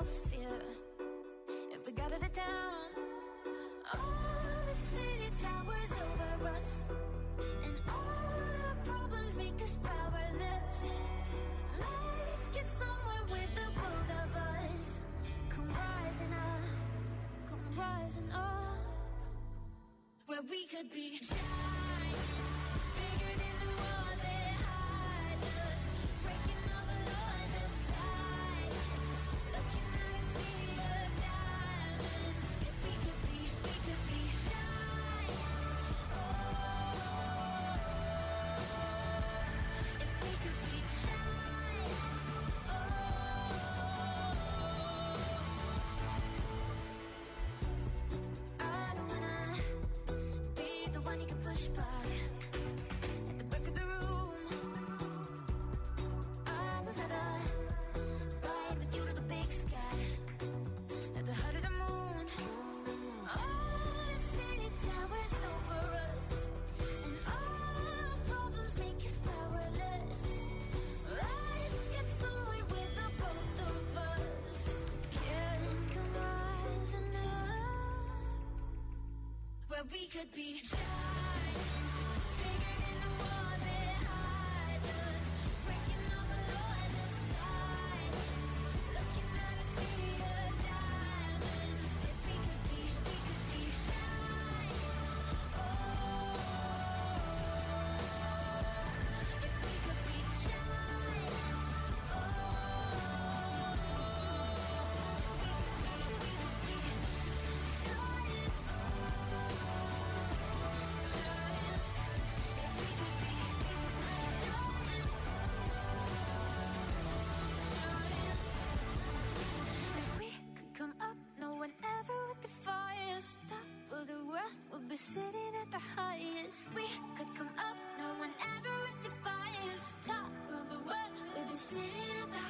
no fear. If we got out of town, all the city towers over us, and all our problems make us powerless. Let's get somewhere with the both of us. Come rising up, come rising up, where we could be giants, bigger than the walls that hide us, breaking all the laws of science, looking at a sea of diamonds. If we could be giants, oh, if we could be giants, oh. I don't wanna be the one you can push by at the back of the room. I would rather ride with you to the big sky, at the heart of the moon. All the city towers over us, and all our problems make us powerless. Let's get somewhere with the both of us. Can come rising up, where we could be giants, bigger than the walls that hide us, breaking all the laws of science, looking at a sea of diamonds. If we could be giants, oh, if we could be giants, oh, if we could be giants. If we could come up, no one ever would defy us. Top of the world, we'll be sitting at the highest. We could come up, no one ever would defy us. Top of the world, we'll be sitting at the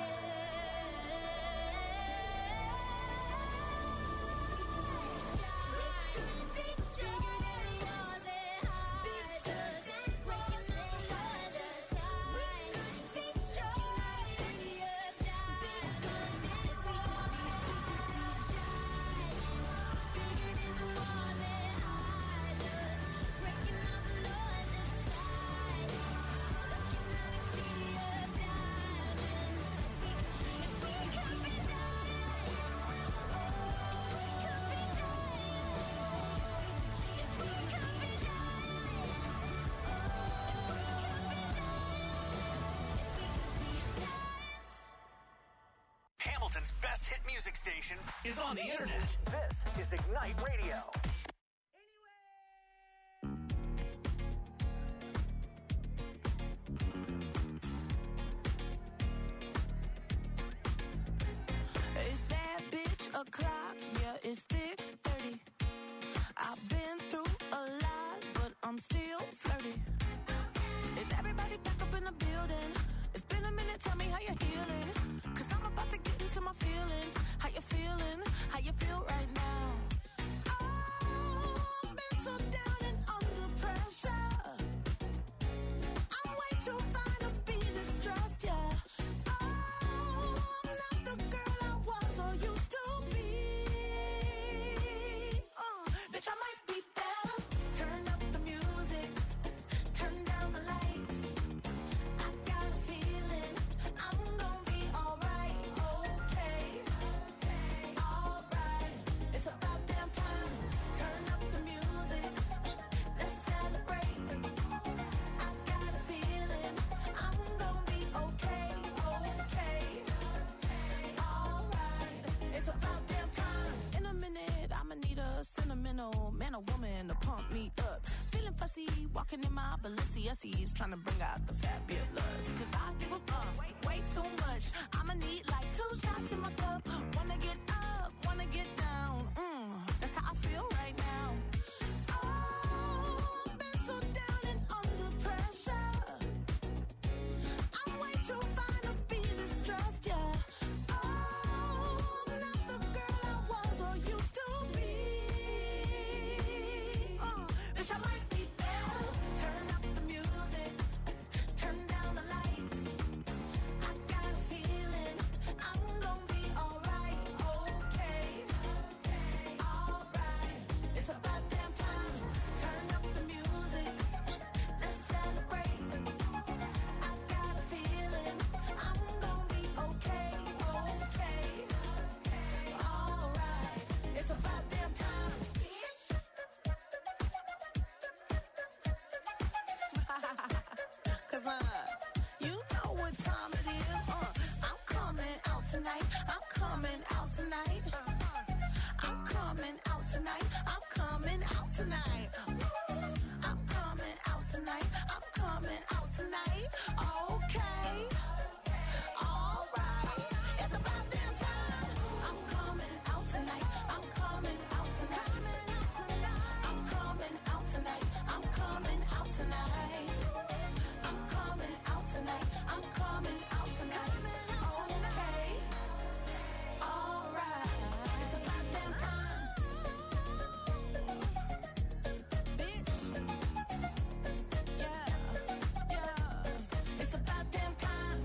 Hamilton's best hit music station is on the internet. This is Ignite Radio. Is that bitch a clock? Yeah, it's thick 30. I've been through a lot, but I'm still flirty. Is everybody back up in the building? It's been a minute, tell me how you're healing. Cause I'm about to get into my feelings. How you feeling? How you feel right now? Oh, I've been so down and under pressure. I'm way too fine to be distressed, yeah. Oh, I'm not the girl I was or used to be. Bitch, I might be better. Turn up the music, turn down the lights. I got a feeling I'm gonna be alright, okay, alright. It's about damn time. Turn up the music, let's celebrate. I got a feeling I'm gonna be okay, alright. It's about damn time. In a minute, I'ma need a sentimental man or woman to pump me up. Feeling fussy, walking in my Balenciennes, trying to bring out the fabulous. Cause I give a fuck way too much. I'ma need like 2 shots in my cup. Wanna get up, wanna get down. That's how I feel right now. Oh, I've been so down and under pressure. I'm way too fine to be distressed, yeah. Oh, I'm not the girl I was or used to be. Bitch, I might be better. Turn up the music, turn down the lights. I got a feeling I'm gonna be alright. tonight. I'm coming out tonight. I'm coming out tonight. Okay. All right. It's about damn time. I'm coming out tonight. I'm coming out tonight. I'm coming out tonight. I'm coming out tonight. I'm coming out tonight. I'm coming out tonight. Okay. All right. It's about damn time. Bitch. Yeah. Yeah. It's about damn time.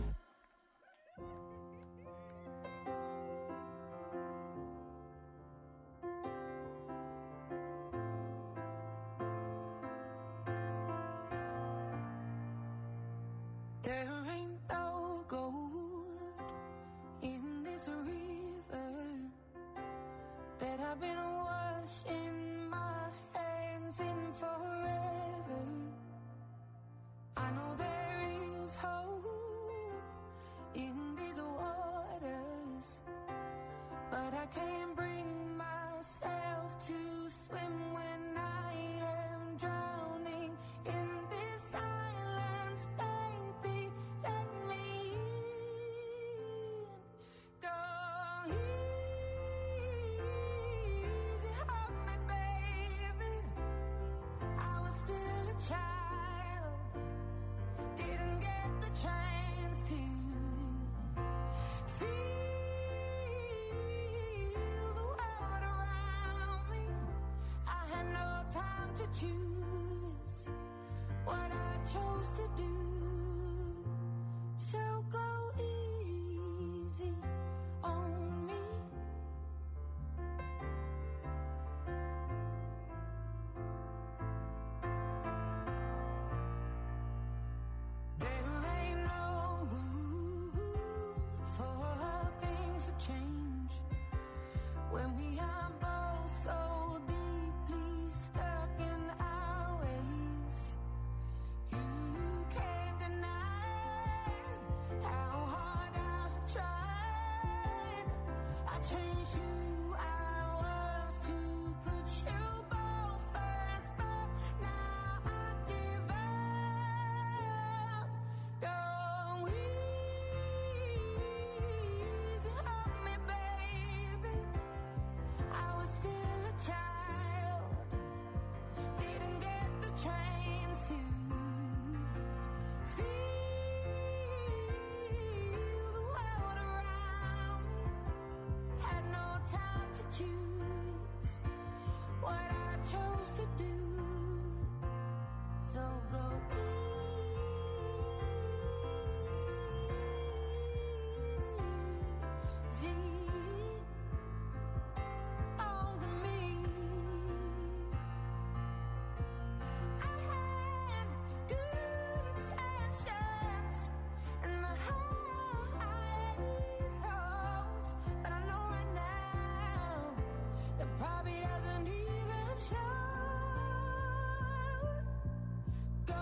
There ain't no gold in this river that I've been washing my hands in forever. I know there is hope in these waters, but I can't bring myself to swim when I am drowning in this silence, baby. Let me in. Go easy on me, baby. I was still a child, didn't get the chance to feel the world around me. I had no time to choose what I chose to do. So go easy on me. There ain't no room for things to change when we are both so deeply stuck in our ways. You can't deny how hard I've tried. I changed who I was to put you both first, but now I give up. Go easy on me, baby. I was still a child, didn't get the chance to feel the world around me. Had no time to choose what I chose to do. So go easy on me. I had good intentions and the highest hopes, but I know right now that probably doesn't even show. Go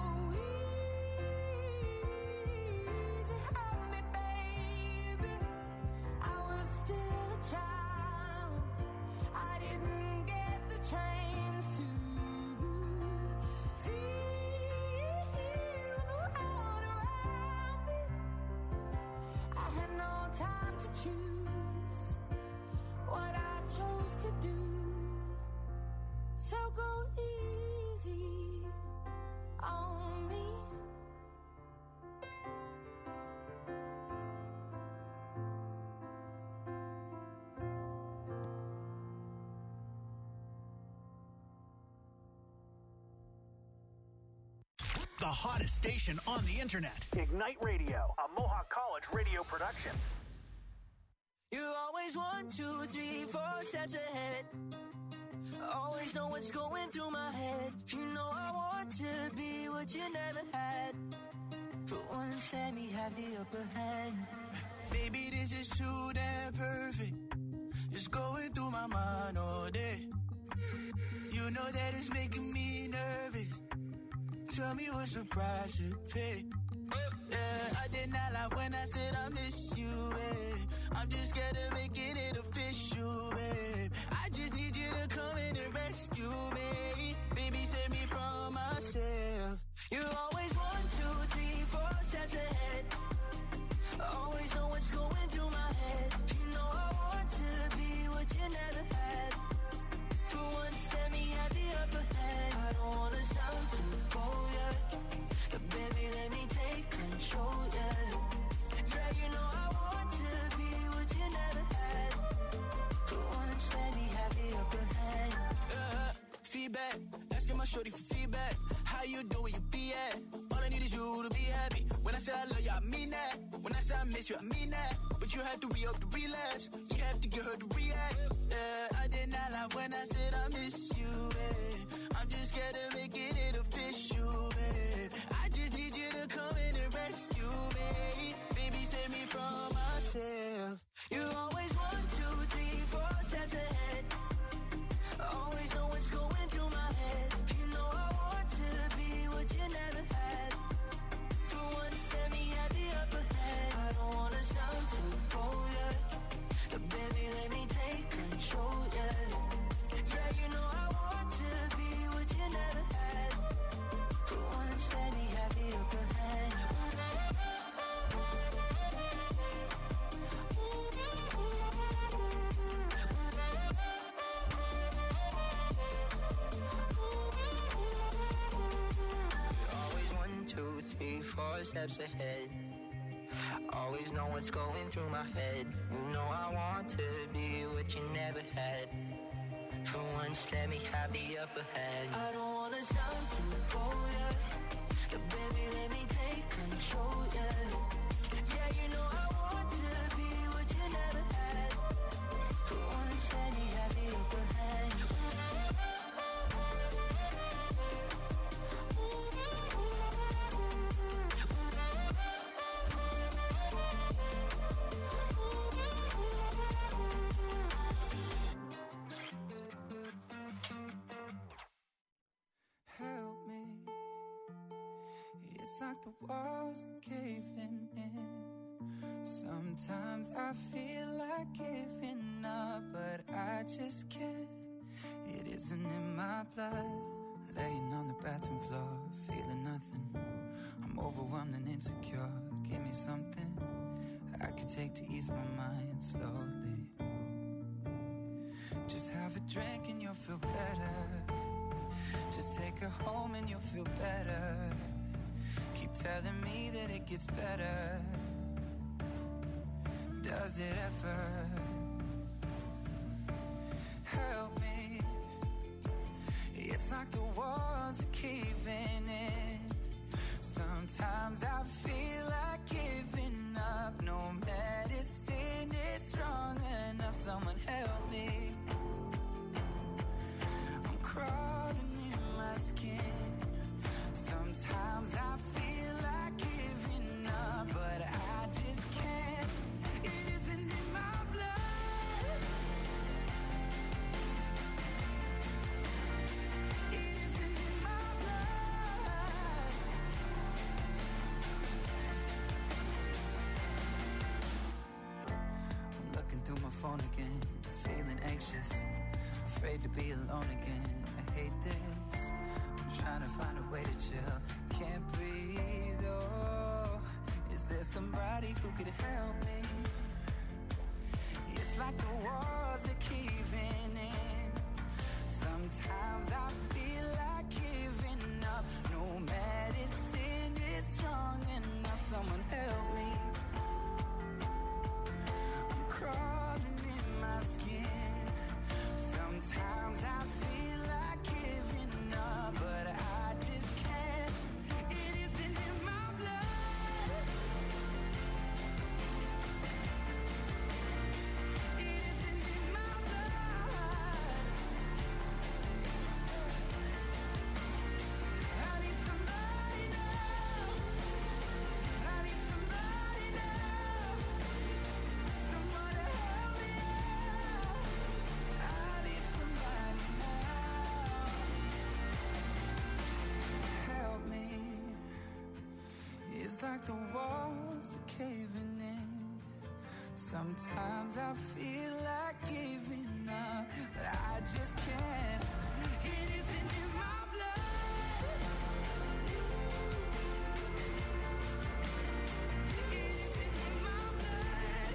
easy on me, baby. I was still a child, I didn't get the chance to feel the world around me. I had no time to choose what I chose to do. So go easy on me. The hottest station on the internet. Ignite Radio, a Mohawk College radio production. You always 1, 2, 3, 4 steps ahead. Always know what's going through my head. You know I want to be what you never had. For once, let me have the upper hand. Baby, this is too damn perfect. It's going through my mind all day. You know that it's making me nervous. Tell me what's the price to pay. Yeah, I did not lie when I said I miss you, babe. I'm just scared of making it official, babe. I just need you to come in and rescue me. my shorty for feedback. How you doing, where you be at? All I need is you to be happy. When I say I love you, I mean that. When I say I miss you, I mean that. But you have to re-up the relapse. You have to get her to react. Yeah, I did not lie when I said I miss you, babe. I'm just scared of making it official, babe. I just need you to come in and rescue me. Baby, save me from myself. You always 1, 2, 3, 4 steps ahead. Always know what's going through my head. You know I want to be what you never had. For once, let me have the upper hand. I don't wanna sound too bold, yeah. But baby, let me take control, yeah. Yeah, you know I want to be what you never had. For once, let me have the upper hand. Always 1, 2, 3, 4 steps ahead. Always know what's going through my head. You know I want to be what you never had. For once, let me have the upper hand. I don't wanna sound too bold, yeah. But baby, let me take control, yeah. Yeah, you know I want to be what you never had. For once, let me have the upper hand. Help me. It's like the walls are caving in. Sometimes I feel like giving up, but I just can't. It isn't in my blood. Laying on the bathroom floor, feeling nothing. I'm overwhelmed and insecure. Give me something I could take to ease my mind slowly. Just have a drink and you'll feel better. Just take her home and you'll feel better. Keep telling me that it gets better. Does it ever? Help me. It's like the walls are caving in. Sometimes I feel like giving up. No medicine is strong enough. Someone help me. I'm crawling in my skin. Sometimes I feel like giving up, but I just can't. It isn't in my blood. It isn't in my blood. I'm looking through my phone again, feeling anxious, afraid to be alone again. I hate this. I'm trying to find a way to chill. Can't breathe, oh. Is there somebody who could help me? It's like the walls are caving in. Sometimes I feel like giving up. No medicine is strong enough. Someone help me. I'm crawling in my skin. Sometimes I feel like giving up, but I just can't. It isn't in my blood. It isn't in my blood. I need somebody now. I need somebody now. Someone to help me out. I need somebody now. Help me. It's like the walls are caving in. Sometimes I feel like giving up, but I just can't. It isn't in my blood. It isn't in my blood.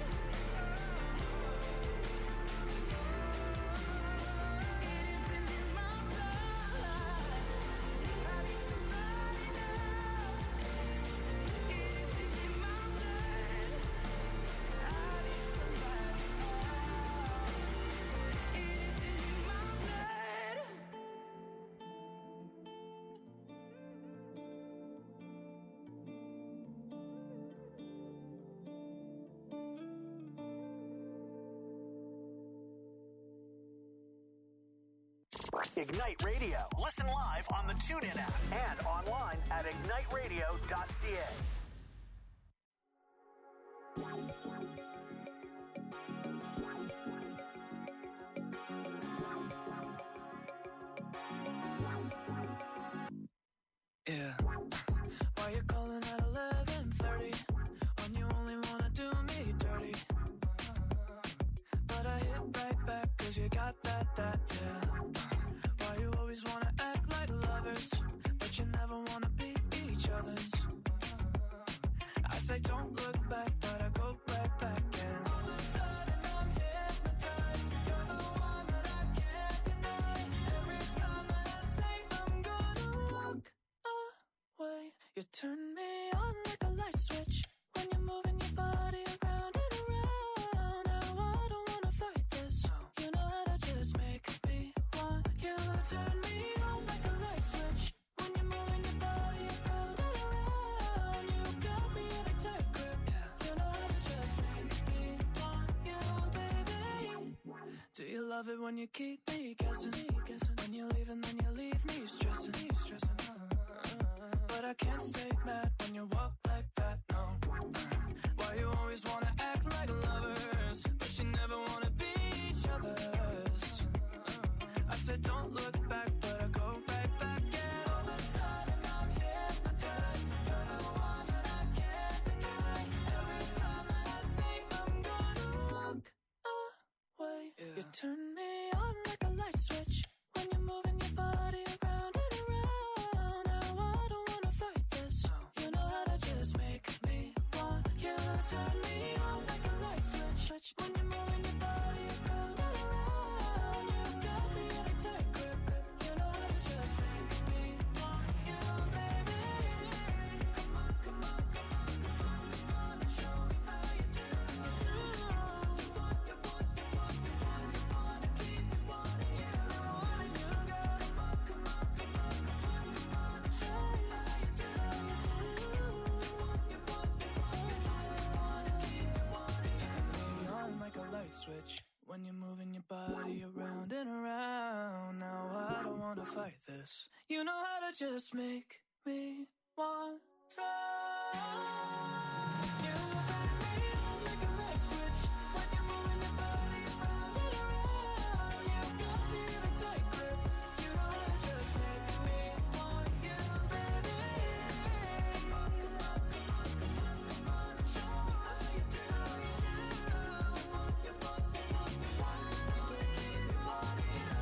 It isn't in my blood. I need somebody now. It isn't in my blood. I need somebody now. Ignite Radio. Listen live on the TuneIn app and online at igniteradio.ca. Yeah. Why you calling at 11:30 when you only wanna do me dirty? But I hit right back 'cause you got that, yeah. Why you always wanna act like lovers, but you never wanna be each other's? I say don't look back, but I go right back and all of a sudden I'm hypnotized. You're the one that I can't deny. Every time that I say I'm gonna walk away, you turn me on like a light switch when you're moving your body around and around. Now I don't wanna fight this. You know how to just make me want you. Turn me on like a light switch when you're moving your body around and around. You got me in a tight grip. You know how to just make me want you, baby. Do you love it when you keep me guessing? When you leave and then you leave me stressing. But I can't stay mad when you walk like that, no. Why you always wanna act like lovers, but you never wanna be each other's? I said don't look back, but I go right back. And all of a sudden I'm hypnotized. You're the one that I can't deny. Every time that I say I'm gonna walk away, you turn me on like a light switch when you're moving your body around and around. Now I don't wanna fight this. You know how to just make me want you. Turn me on like a light switch when you're moving your body around and around. You got me in a tight grip. You know how to just make me want you, baby. Come on, come on, come on, come on, come on and show me how you do. You want, you want, you want, you want, you wanna keep me wanting you, wanting you, girl. Come on, come on, come on, come on, come on and show me how you do. You want, you want, you want, you want, you wanna keep me wanting you. Turn me on like a light switch when you're moving your body around and around. Now I don't wanna fight this. You know how to just make me want to. You turn me on like a light switch when you're moving your body around and around. You got me in a tight grip. You know how to just make me want you, baby. Come on, come on, come on, come on, come on and show me how you do. You want, you want, you want, you want, you wanna keep me wanting you.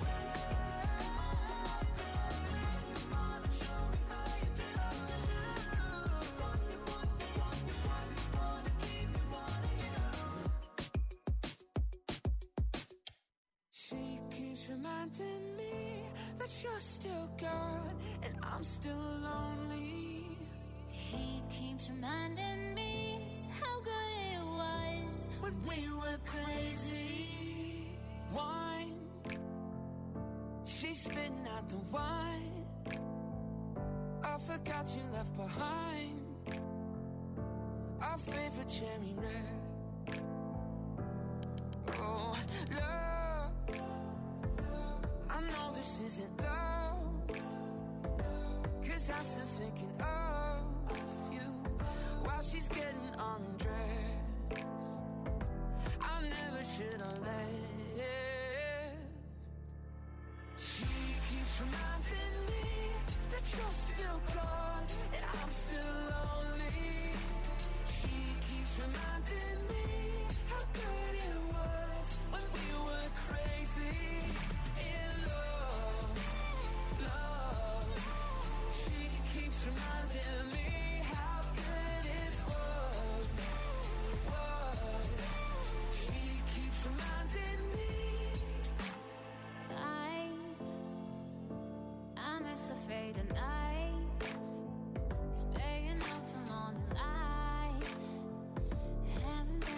Come on and show me how you do. You want, you want, you want, you want, you wanna keep me wanting you. She keeps reminding me that you're still gone and I'm still lonely. He keeps reminding me how good it was When we were crazy, wine. She's spitting out the wine. I forgot you left behind our favorite cherry red. Oh, love, I know this isn't love, 'cause I'm still thinking of you while she's getting undressed. I never should have left. She keeps reminding me that you're still gone and I'm still lonely. She keeps reminding me how good it was when we were crazy in love, love. She keeps reminding me how good it was. She keeps reminding me. I miss a fading night, staying out till morning light. Haven't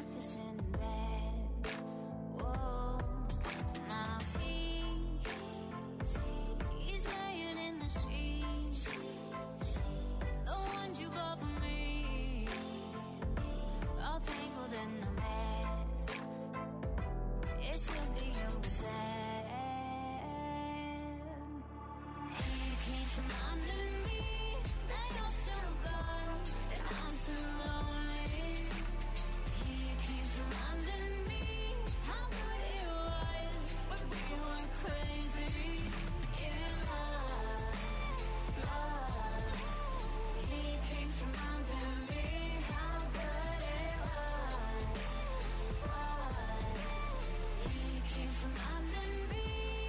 reminding me.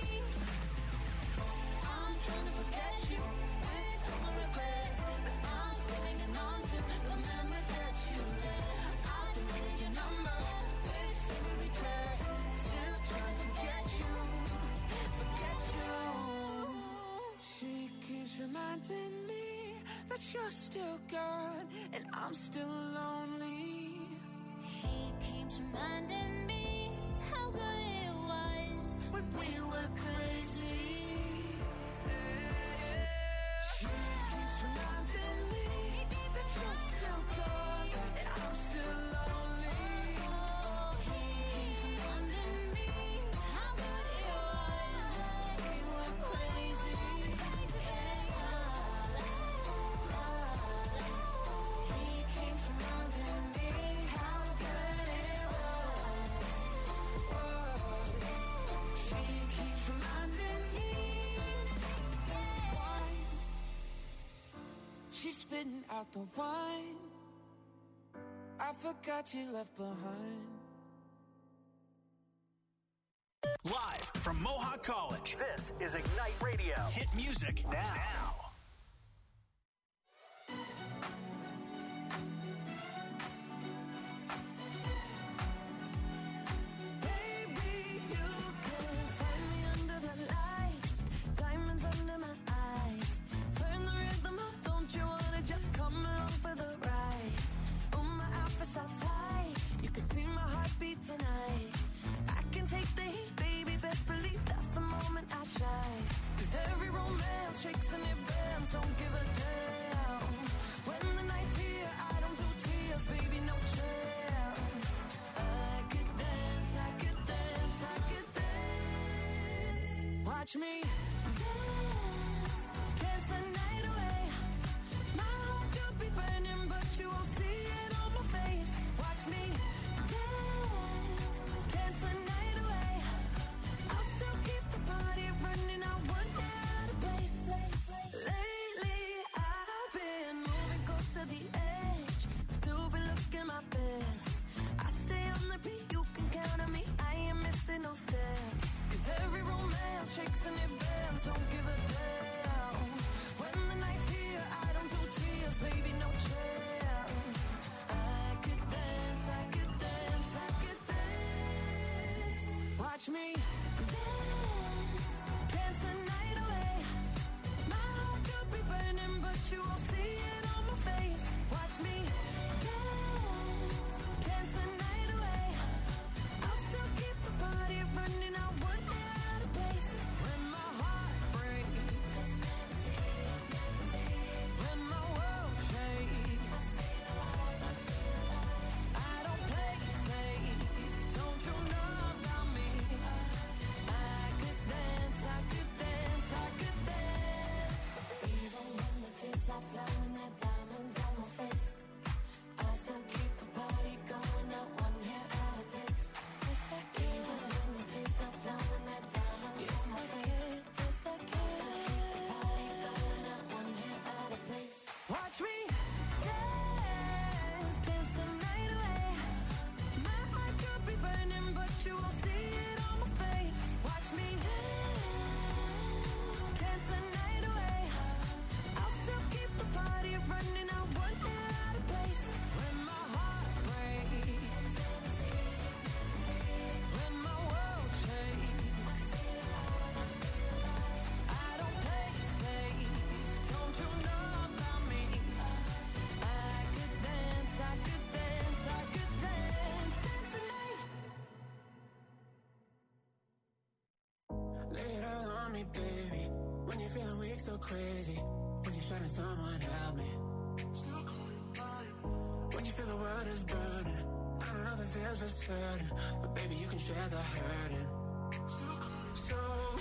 I'm trying to forget you with all my regrets, but I'm still hanging on to the memories that you left. I deleted your number with every text, still trying to forget you, forget you. She keeps reminding me that you're still gone and I'm still lonely. He keeps reminding me how good it was when we were crazy. She keeps reminding me that you're still gone and I'm still lonely. He keeps reminding me how good it was when we were crazy. He keeps reminding me how good it was. She keeps reminding me. She's spitting out the wine I forgot you left behind. Live from Mohawk College, this is Ignite Radio. Hit music now. Baby, you can find me under the lights, diamonds under my eyes. Turn the rhythm up, don't you wanna just come along for the ride? Oh, my outfit's all tight, you can see my heartbeat tonight. I can take the heat, baby, best believe that's the moment I shine. 'Cause every romance shakes and it bends, don't give a damn. When the night's here, I don't do tears, baby, no chance. I could dance, I could dance, I could dance. Watch me dance, dance the night away. My heart could be burning, but you won't see it on my face. Watch me dance, dance the night away. I'll still keep the party running, I won't get out of place. Lately, I've been moving close to the edge, still be looking my best. I stay on the beat, you can count on me, I ain't missing no steps. 'Cause every romance shakes and it bends, don't give a damn. When the night's here, I don't do tears, baby, no chance. I could dance, I could dance, I could dance. Watch me dance, dance the night away. My heart could be burning, but you won't see it on my face. Watch me dance, dance the night away. I'll still keep the party running, I won't get out of place. When my heart breaks, when my world shakes, I don't play safe, don't you know about me? I could dance, I could dance, I could dance. Even when the tears are flowing, the diamonds on my face, I still keep the party going, not one hair out of place. Yes, I can. Even when the tears are flowing, the diamonds on my face, yes, I can. Watch me dance, dance the night away. My heart could be burning, but you won't see it on my face. Watch me dance, dance the night away. I'll still keep the party running, I won't get out of place. When my heart breaks, when my world shakes, I don't play safe, don't you know about me? I could dance, I could dance, I could dance, dance the night. Lay it all on me, baby. When you're feeling weak, so crazy. When you're shining, someone help me. When you feel the world is burning, I don't know if it feels for certain, but baby, you can share the hurting. So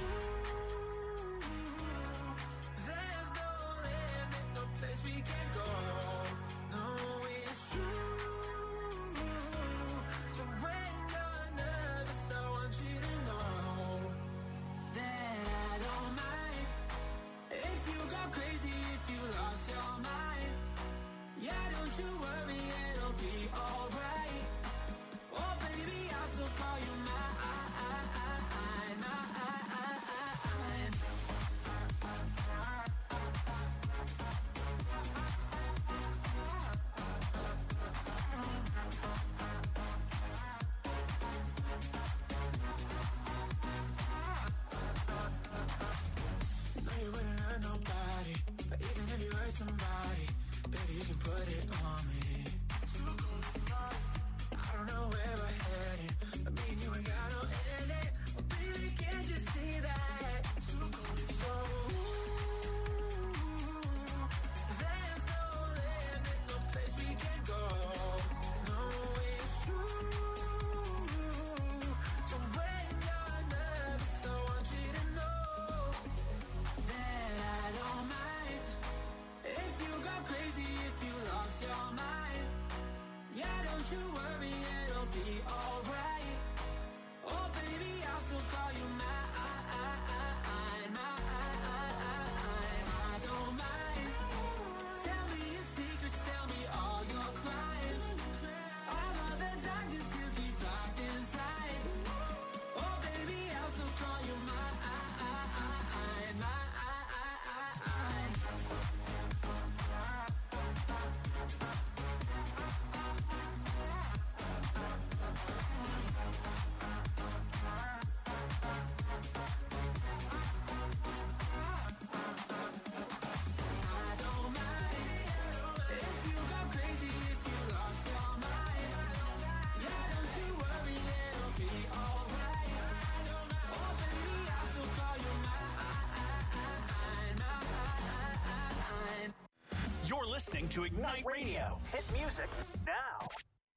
there's no limit, no place we can go. No, it's true. So when you're nervous, I want you to know that I don't mind if you go crazy, if you lost your mind. Yeah, don't you worry, it'll be alright. Oh baby, I'll still call you mine. listening to Ignite Radio. Hit music now.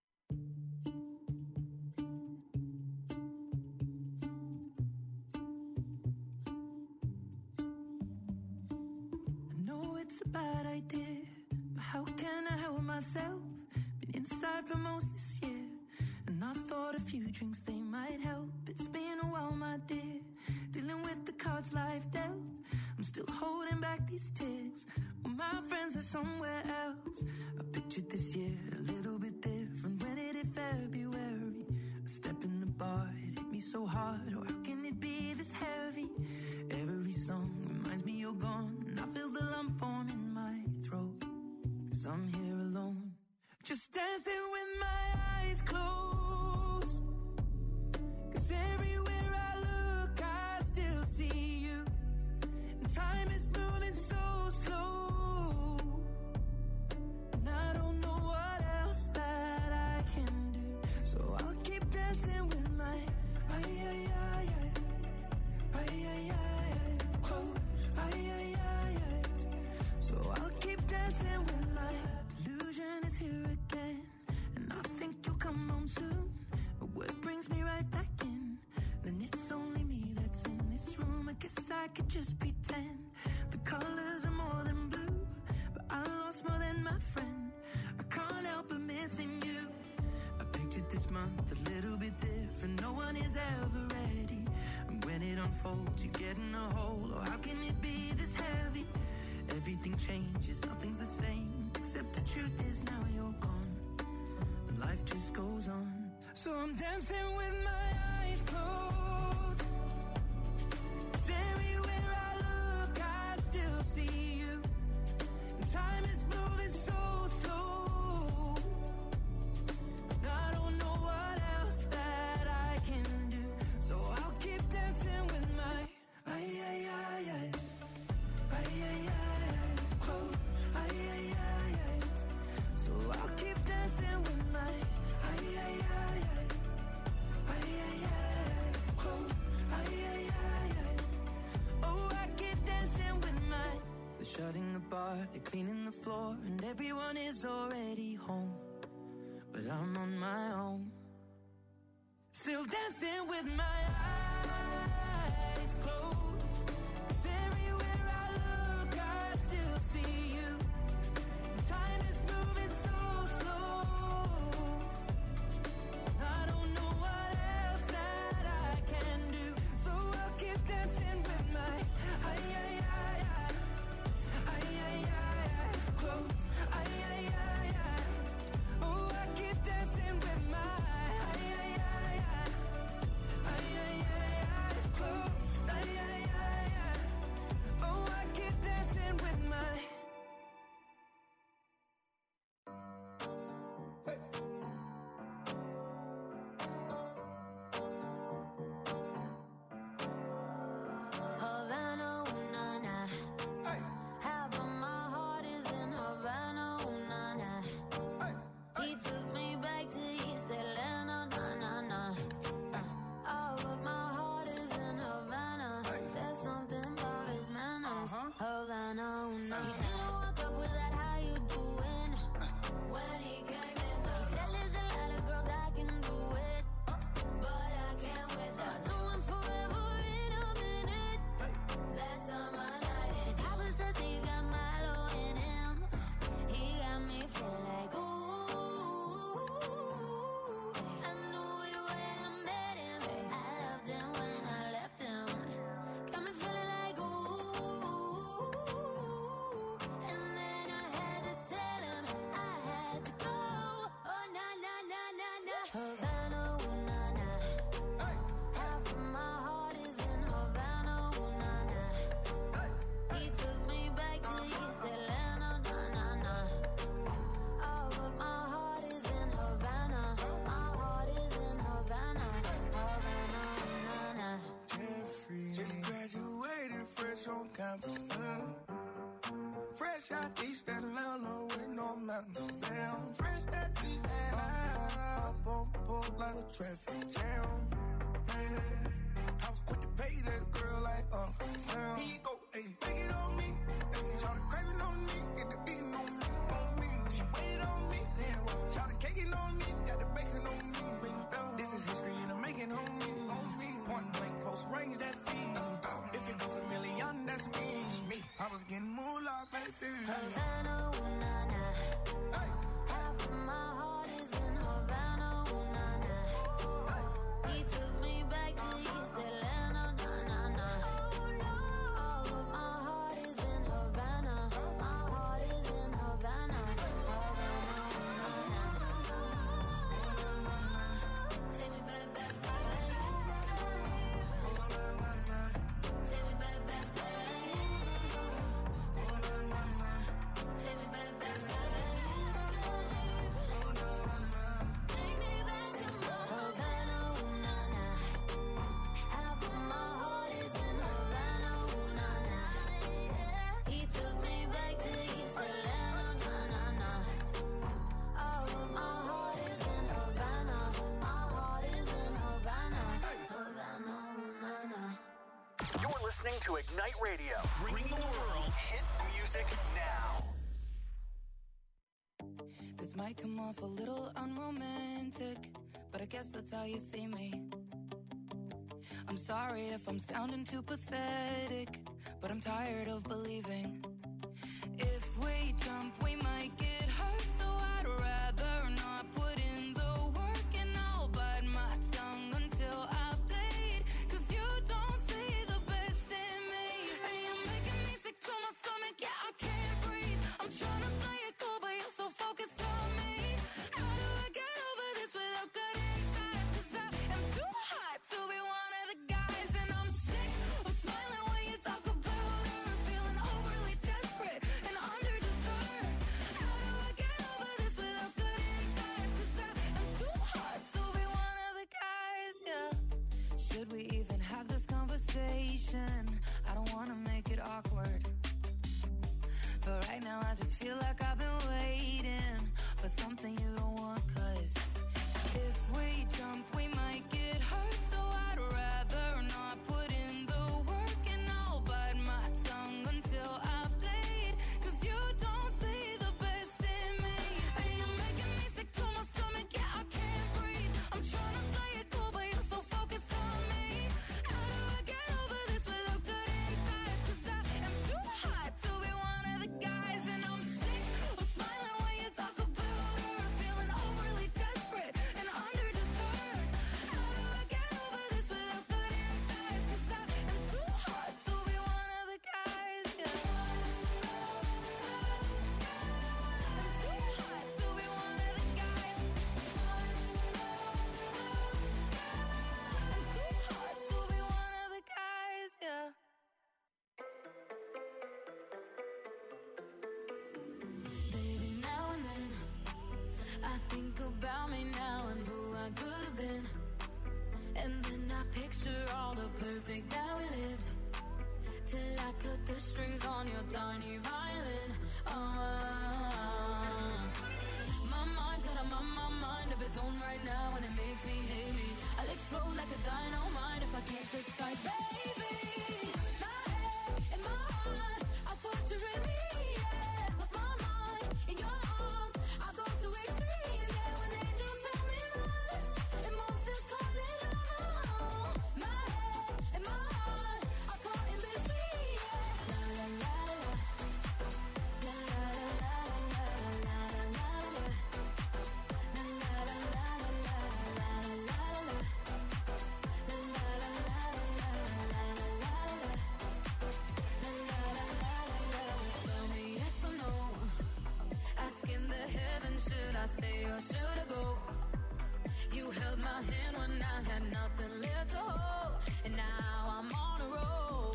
I know it's a bad idea, but how can I help myself? Been inside for most this year, and I thought a few drinks they might help. It's been a while, my dear, dealing with the cards life dealt. I'm still holding back these tears, well, my friends are somewhere else. I pictured this year a little bit different when it hit February. A step in the bar, it hit me so hard. Oh, how can it be this heavy? Every song reminds me you're gone, and I feel the lump form in my throat, 'cause I'm here alone, just dancing with my eyes closed. 'Cause everywhere I look, I still see you. And time is moving so slow, and I don't know what else that I can do. So I'll keep dancing with my close. So I'll keep dancing with my delusion is here again, and I think you'll come home soon. But what brings me right back in? Then it's only me that's in this room. I guess I could just pretend the colors are more than blue, but I lost more than my friend. I can't help but missing you. I pictured this month a little bit different. No one is ever ready, and when it unfolds, you get in a hole. Oh, how can it be this heavy? Everything changes, nothing's the same, except the truth is now you're gone, and life just goes on. So I'm dancing with my eyes closed, 'cause everywhere I look, I still see you. And time is moving so slow, and I don't know what else that I can do. So I'll keep dancing with my close. So I'll keep dancing with my close. Oh, I keep dancing with my. They're shutting the bar, they're cleaning the floor, and everyone is already home, but I'm on my own, still dancing with my eyes closed. 'Cause everywhere I look, I still see you. Time is moving so slow, I don't know what else that I can do. So I'll keep dancing with my eyes closed. Oh, I keep dancing with my eyes closed. Oh, I keep dancing with my. Havana, ooh, na, na. Half of my heart is in Havana, ooh, na, na. He took me back to East Atlanta, na, na, na. All of my heart is in Havana. There's something about his manners. Havana, ooh, na. He didn't walk up with that, how you doing? When he came in, he said there's a lot of girls I can do it, but I can't with that. I do him forever in a minute. That's on my night. And Papa says he got Milo in him. He got me feeling like, ooh. I knew it when I met him. I loved him when I left him. Got me feeling like, ooh. And then I had to tell him I had to go. Oh, na, na, na, na, na. Havana, ooh, na, na. Half of my heart is in Havana, ooh, na, na. He took me back to East Atlanta, na, na, na. All of my heart is in Havana. My heart is in Havana. Havana, na, na. Jeffrey just graduated fresh on campus. Fresh out East Atlanta with no mountains down. Fresh out East Atlanta, up on board like a traffic jam. Man, I was quick to pay that girl like Uncle Sam. He go, hey, take it on me. Hey, try to crave it on me, get the beating on me, on me. Havana, ooh, na, na. Half of my heart is in Havana, ooh, na, na. He took me back to East Atlanta, na, na, na. All of my heart is in Havana. My heart is in Havana. Havana, ooh, na, na. Take me back, back, back. Take me back, back, back. Take me back, back, back. Take me back to Havana, ooh, na, na. Half of my heart is in Havana, ooh, na, na. He took me back to East Atlanta, na, na, na. All of my heart is in Havana. My heart is in Havana. Havana, ooh, na, na. You're listening to Ignite Radio, bringing the world hit music now. This might come off a little unromantic, but I guess that's how you see me. I'm sorry if I'm sounding too pathetic, but I'm tired of believing. If we jump, we might get hurt, so I'd rather not put in the work, and I'll bite my tongue until I bleed. 'Cause you don't see the best in me, and you're making me sick to my stomach, yeah, I can't breathe. I'm trying to play it cool, but you're so focused on me. How do I get over this without cutting ties? 'Cause I am too hot to be one of the guys, and I'm sick of smiling when you talk about her, feeling overly desperate and underdeserved. How do I get over this without cutting ties? 'Cause I am too hot to be one of the guys, yeah. Should we even have this conversation? I don't wanna make it awkward, but right now I just feel like I've been waiting for something you don't want. 'Cause if we jump, we might get hurt, so I'd rather not put in the work, and I'll bite my tongue until I bleed. 'Cause you don't see the best in me, and you're making me sick to my stomach, yeah, I can't breathe. I'm trying to play it cool, but you're so focused on me. How do I get over this without cutting ties? 'Cause I am too hot to be one of the guys, and I'm sick of smiling when you talk about her, feeling overly desperate and underdeserved. How do I get over this without cutting ties? 'Cause I am too hot to be one of the guys, yeah. I'm too hot to be one of the guys. I'm too hot to be one of the guys, yeah. Baby, now and then I think about me now and who I could have been, and then I picture all the perfect that we lived, till I cut the strings on your tiny violin. My mind's got a mind of its own right now, and it makes me hate me. I'll explode like a dynamite if I can't decide, baby. My head and my heart are torturing me, yeah. Lost my mind in your arms, I go to extremes, yeah. When angels tell me run, and monsters call it love. My head and my heart are caught in between, yeah. La la la la, la la la la la la la la. Tell me yes or no, asking the heavens, should I stay or should I go? You held my hand when I had nothing left to hold, and now I'm on a roll.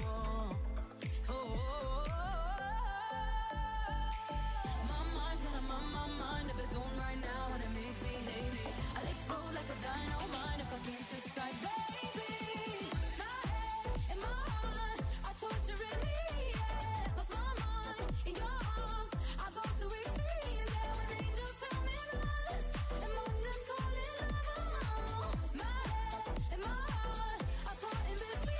My mind's got a mind of its own right now, and it makes me hate me. I'll explode like a dynamite if I can't decide, baby. My head and my heart are torturing me, yeah. Lost my mind in your arms, I go to extremes, yeah. When angels tell me run, and monsters call it love. My head and my heart are caught in between.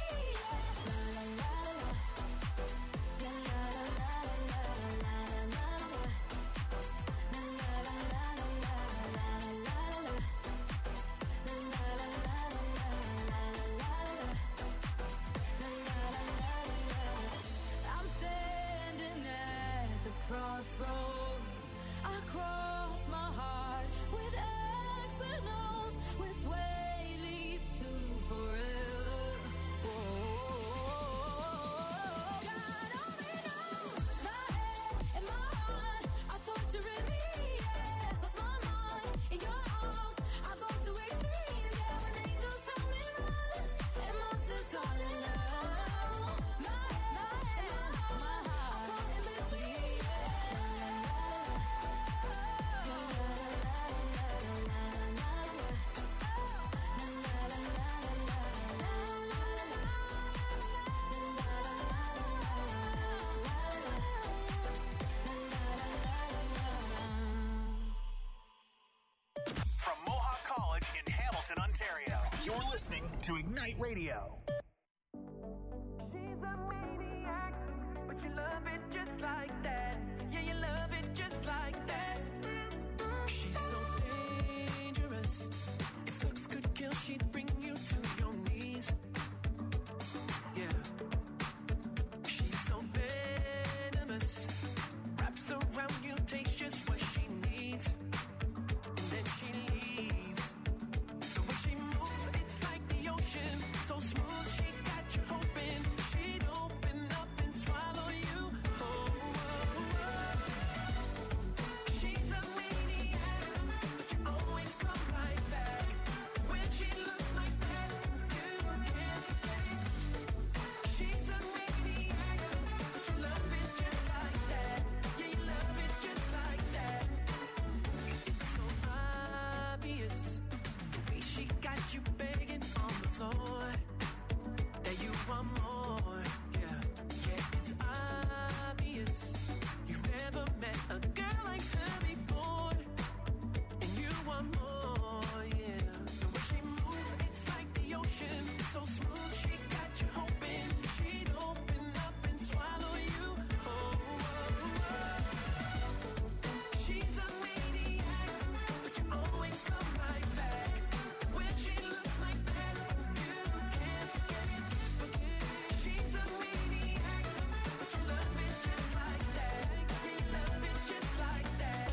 to Ignite Radio. She's a maniac, but you love it just like that. Yeah, you love it just like that. She's so dangerous. If looks could kill, she'd bring you to your knees. Yeah. She's so venomous. Wraps around you, takes just what she needs. And then she leaves. The way she moves, it's like the ocean. So smooth, she got you hoping she'd open up and swallow you. Oh, oh, oh. She's a maniac, but you always come right back. When she looks like that, you can't forget it. She's a maniac, but you love it just like that. Yeah, you love it just like that. It's so obvious, the way she got you begging on the floor, that you want more. Yeah, yeah, it's obvious. You've never met a girl like her before, and you want more. Yeah, the way she moves, it's like the ocean. So smooth, she got you hoping she'd open up and swallow you. Oh, oh, oh. She's a maniac, but you always come right back. When she looks like that, you can't forget it. She's a maniac, but you love it just like that. Yeah, you love it just like that.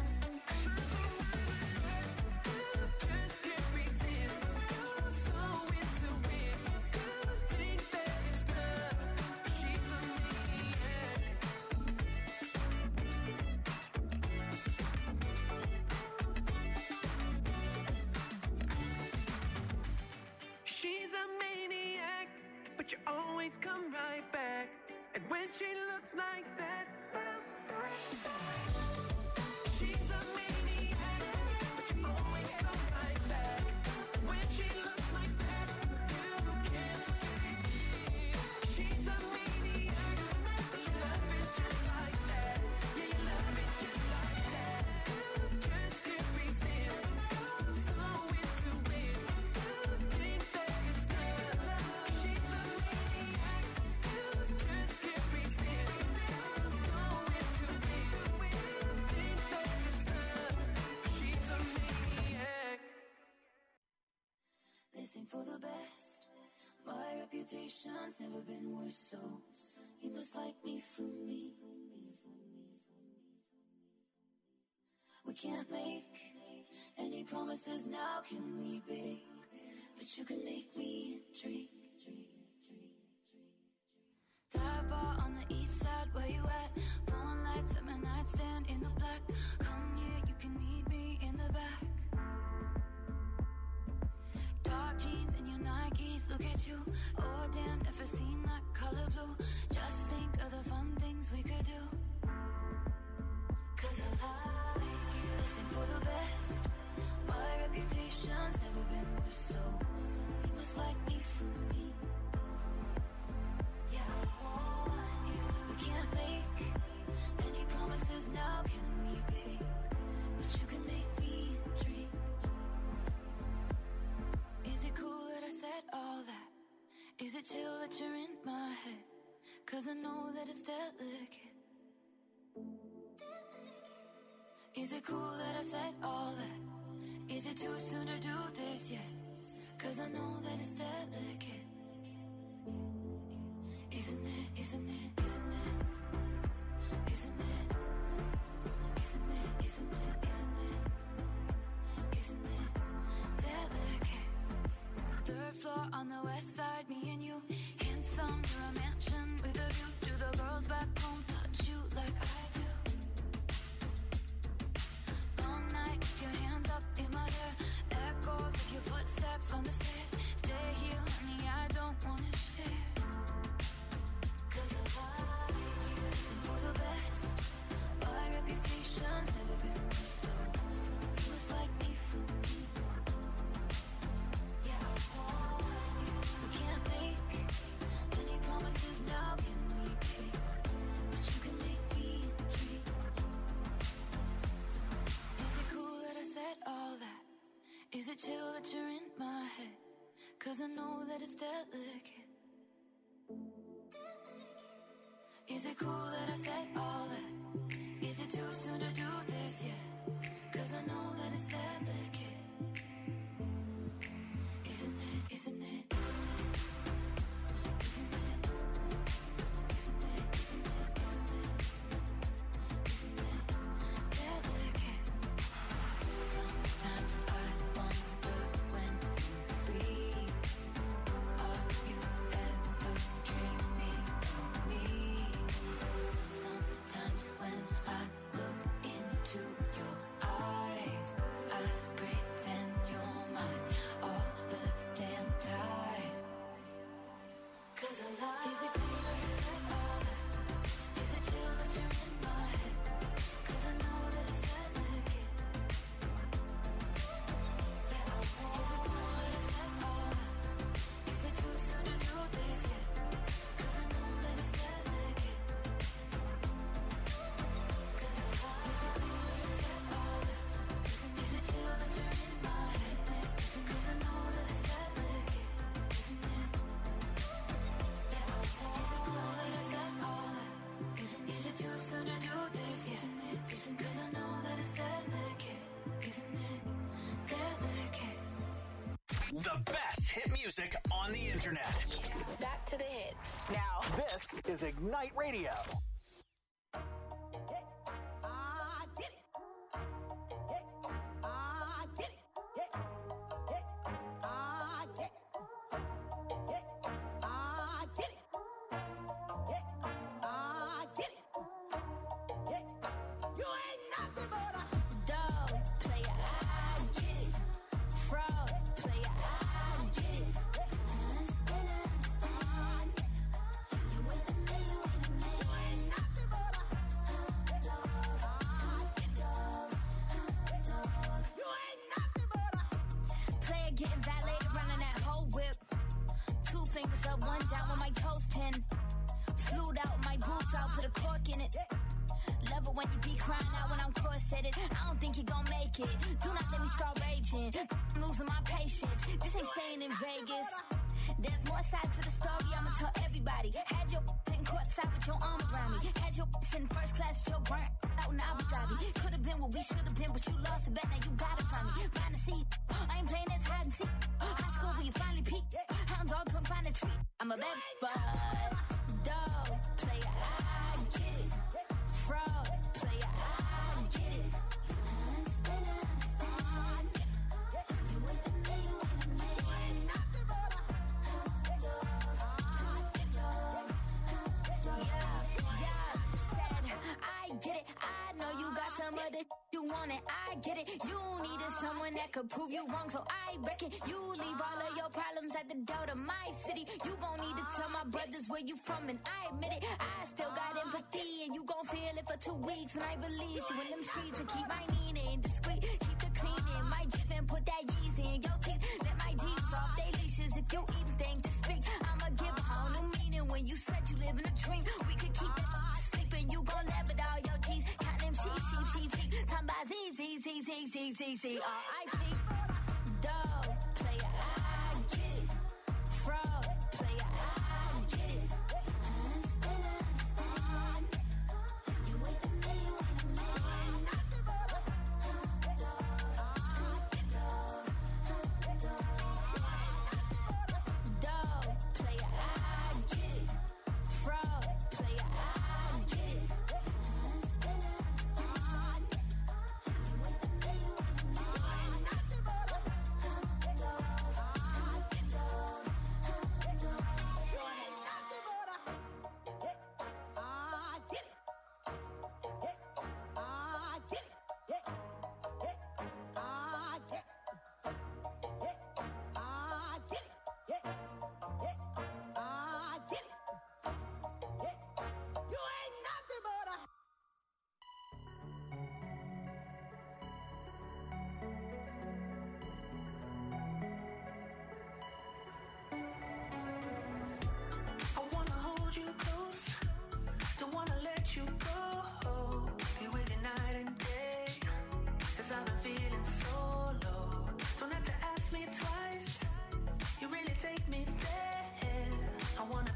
Just can't resist. You're so into it. Think that it's love, but she's a maniac. She's a maniac, but you always come right back. And when she looks like that, she's a maniac, but you always come right back. When she looks like that, you can't forget it. She's a maniac, but you love it just like that. Yeah, you love it just like that. Just can't resist. You're so into it. Think that it's love. She's a maniac. Just can't resist. You're so into it. Think that it's love. She's a maniac. They sing for the best. My reputation's never been worse, so you must like me for me. We can't make any promises now, can we, babe? But you can make me dream. Dive bar on the east side, where you at? Phone lights at my nightstand in the black. Come here, you can meet me in the back. Dark jeans and your Nikes, look at you. Oh damn, never seen that color blue. Just think of the fun things we could do. Cause I like you. Listen for the best. My reputation's never been worse, so you must like me for me. Yeah, I want you. We can't make any promises now, can we, babe? But you can make me dream. Is it cool that I said all that? Is it chill that you're in my head? Cause I know that it's delicate. Is it cool that I said all that? Is it too soon to do this yet? Cause I know that it's delicate. Isn't it, isn't it, isn't it? Isn't it? Isn't it, isn't it, isn't it? Isn't it delicate? Third floor on the west side, me and you. Handsome, near a mansion with a view. Do the girls back home touch you like I do? Long night, your hands up in my hair. Echoes of your footsteps on the stairs. Stay here, honey, I 'cause I know that it's delicate. Is it cool that I said all that? Is it too soon to do this yet? 'Cause I know that it's delicate. Isn't it? Isn't it? Isn't it? Isn't it? Isn't it? Isn't it? Isn't it delicate? Sometimes I wonder when you sleep, are you ever dreaming of me? Sometimes when I look into your eyes, I pretend you're mine all the damn time. 'Cause I love. Is it cool that I said all that? Is it chill that you're in my head? 'Cause I know that it's delicate. Yeah, is it cool that I said all that? Is it too soon to do this yet? 'Cause I know that it's delicate. 'Cause I love. Is it cool that I said all that? Is it chill that you're in my head? 'Cause I know that it's delicate. Isn't it? Yeah, is it cool that I said all that? Is it too soon to do this yet? 'Cause I know that it's delicate. Isn't it delicate? The best hit music on the internet. Back to the hits. Now, this is Ignite Radio. You ain't nothing but a dog player. I get it. Fraud player. I get it. Understand. You with the man, you with the man. You ain't nothing but a dog. You ain't nothing but a player getting validated, running that whole whip. 2 fingers up, 1 down with my toes 10. Flued out my boobs out, put a cork in it. Love it when you be crying out when I'm corseted. I don't think you gon' make it. Do not let me start raging. I'm losing my patience. This ain't staying in Vegas. There's more sides to the story, I'ma tell everybody. Had your sitting courtside with your arm around me. Had your in first class with your burnt out in Abu Dhabi. Could've been what we should've been, but you lost it, bet now you gotta find me. Find a seat, I ain't playing this hide and seek. High school where you finally peaked. Hound dog couldn't find a treat. I'm a bad bud. Dog player, I get it. Fraud player, I get it. Understand. You with the man, you with the man. You ain't nothing but a dog. Yeah, said I get it. I know you got some other you want it. I get it. You needed someone that could prove you wrong, so I reckon you leave all of your problems at the door to my city. You gon' need to tell my brothers where you from, and I admit it. I still got empathy, and you gon' feel it for 2 weeks when I release you in them streets and keep my Nina discreet. Keep the cleaning, my Jeep and put that Yeezy in your teeth. Let my deeds off they leashes if you even think to speak. I'ma give a whole new meaning when you said you live in a dream. We could keep it sleeping, you gon' laugh at all your G's. Count them sheep. Time by Z. R.I.P. Dog player, I get it. Fraud player, I get it. Understand. You with the man, you with the man. You ain't nothing but a dog player, I get it. Fraud player, I get it. Understand. You with the man, you with the man. You ain't nothing but a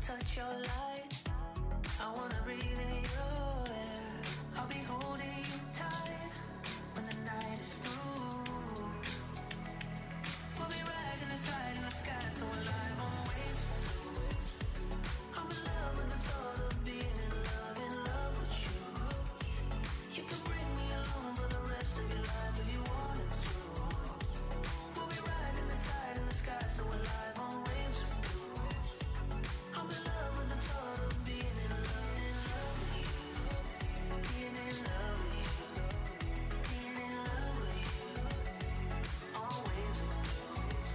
touch your light. I wanna breathe in your air. I'll be holding you tight when the night is through. We'll be riding the tide in the sky, so alive on waves. I'm in love with the thought of being in love with you. You can bring me along for the rest of your life if you wanted to. We'll be riding the tide in the sky, so alive on waves. I'm in love with the thought of being in love with you. Being in love with you. Being in love with you. Always with you.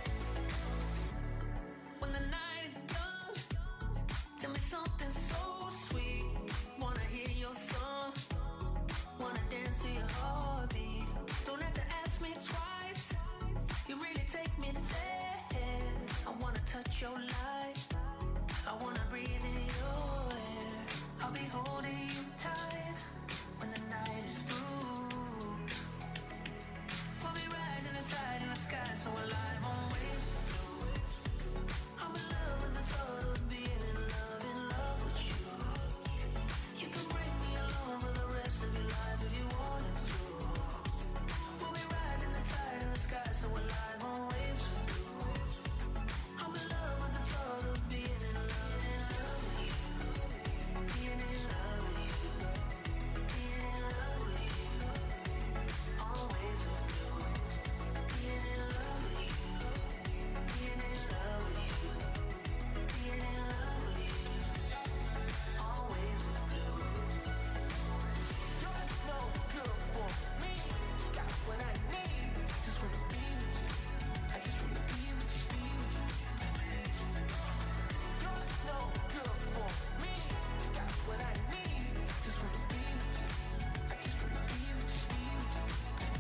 When the night is young, tell me something so sweet. Wanna hear your song, wanna dance to your heartbeat. Don't have to ask me twice, you really take me there. I wanna touch your light, I wanna breathe in your air. I'll be holding you tight when the night is through. We'll be riding the tide in the sky, so alive on waves. I'm in love with the thought of being in love with you. You can bring me along for the rest of your life if you wanted to. We'll be riding the tide in the sky, so alive on waves. I'm in love with the thought of being in love with you. Being in love with you. Being in love with you. Always with you. Being in love with you. Being in love with you. Being in love with you. Always with you. You're no good for me. You got what I need. Just wanna be with you. I just wanna be with you, be with you. You're no good for me. You got what I need. Just wanna be with you. I just wanna be with you, be with you.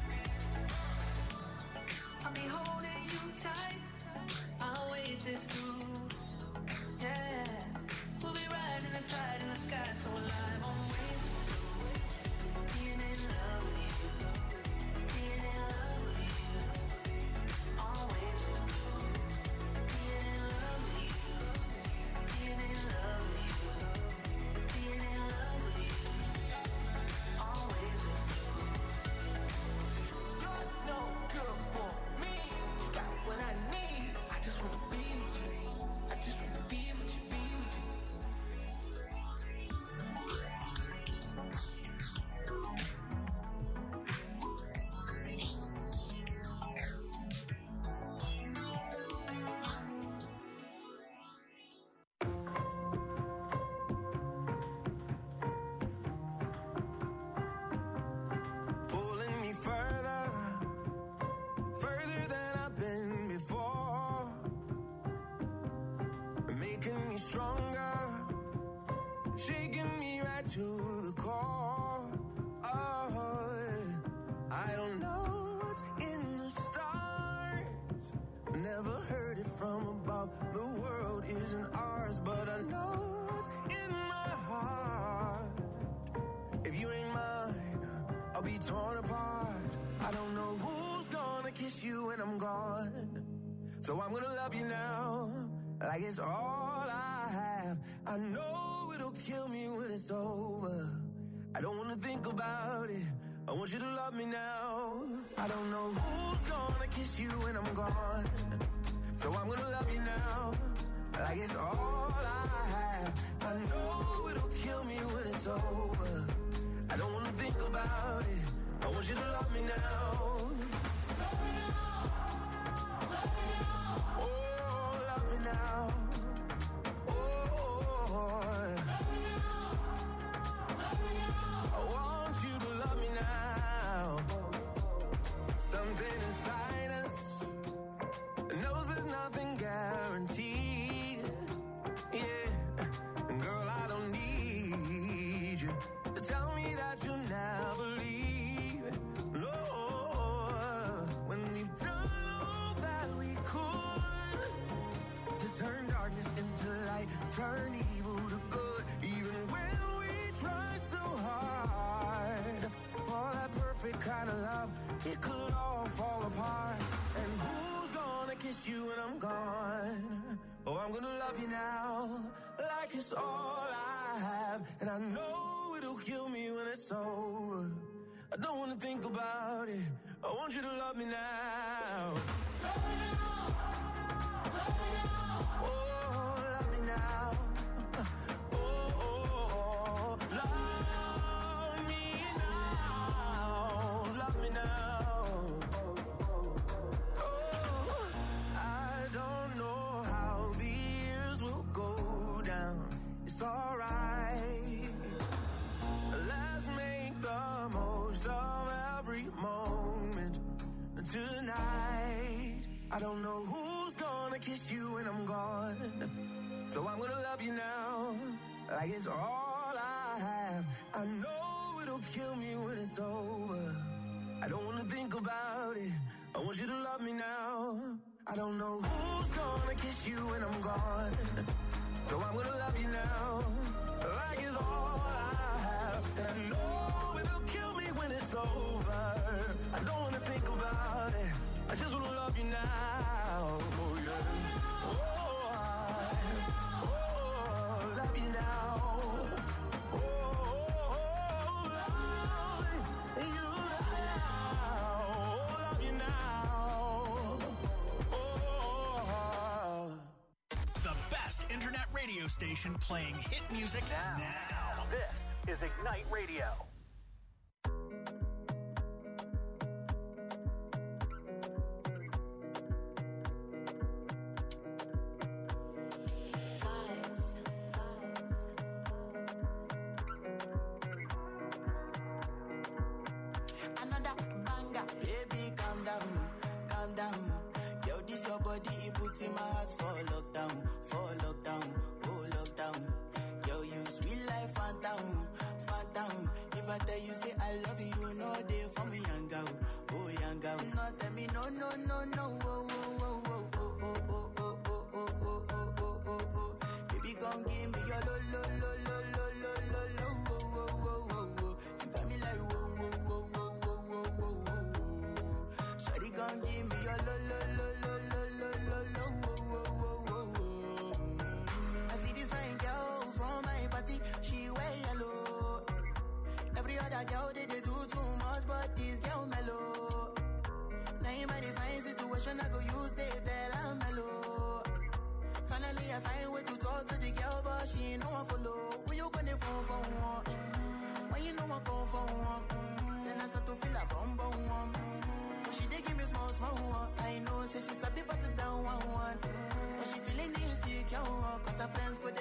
I'll be holding you tight. I'll wait this through. Yeah. We'll be riding the tide in the sky, so alive on waves. Being in love with you. Being in love with you. Always with you. Being in love with you. Being in love with you. Being in love with you. Always with you. You're no good for me. You got what I need. I just wanna be with you. I just wanna be with you, be with you. Pulling me further, further than I've been before. Making me stronger, shaking me right to the core. Oh, I don't know what's in the stars. Never heard it from above. The world isn't ours, but I know what's in my heart. If you ain't mine, I'll be torn apart. I don't know who's gonna kiss you when I'm gone. So I'm gonna love you now, like it's all I have. I know it'll kill me when it's over. I don't wanna think about it. I want you to love me now. I don't know who's gonna kiss you when I'm gone. So I'm gonna love you now, like it's all I have. I know it'll kill me when it's over. I don't wanna think about it. I want you to love me now. Love me now. Love me now. Oh, love me now. Oh, Love me now. Love me now. I want you to love me now. Something inside us knows there's nothing guaranteed. Yeah, and girl, I don't need you to tell me that you'll never leave. No, when we've done all that we could to turn darkness into light, turn evil to good. Even when we try so hard for that perfect kind of love, it could all fall apart. And who's gonna kiss you when I'm gone? Oh, I'm gonna love you now, like like it's all I have, and I know it'll kill me when it's over. I don't wanna think about it. I want you to love me now. Love me now. Love me now. Oh, love me now. Oh, love me now. Love me now. Oh, I don't know how the years will go down. It's alright. Let's make the most of every moment tonight. I don't know who's gonna kiss you when I'm gone, so I'm gonna love you now, like it's all I have. I know it'll kill me when it's over. I don't wanna think about it. I want you to love me now. I don't know who's gonna kiss you when I'm gone, so I'm gonna love you now, like it's all I have. And I know it'll kill me when it's over. I don't wanna think about it. I just wanna love you now. Oh yeah. Oh, love you now. Oh, love you now. Love you now. Oh. The best internet radio station playing hit music now. This is Ignite Radio. Another banger, baby, calm down, calm down. Yo, this your body, it puts in my heart for lockdown, oh lockdown. Yo, you sweet life, phantom, phantom. If I tell you say I love you, no day for me, young girl, oh young girl. No, tell me no, no, no, no, oh, oh, oh, oh, oh, oh, oh, oh, oh, oh, oh, oh, oh, oh. Baby, gon' give me your lo, lo, lo, lo, lo, lo, lo, lo, oh, oh, oh, oh, oh. You got me like whoa, whoa, whoa, whoa, whoa, whoa, whoa, whoa. Shawty gon' give me your lo, lo, lo, lo, lo, lo, lo, lo, oh, oh, oh, oh, oh. I see this fine girl from my party, she wear yellow. Every other girl they do too much, but this girl mellow. Now in my divine situation, I go use they tell I'm mellow. Finally I find way to talk to the girl, but she ain't no one follow. When you gonna phone for one? When you know I come for one? Then I start to feel a bum bum one. But she dey give me small small one. I know say she's a bit pass it down one. But she feeling insecure, cause her friends go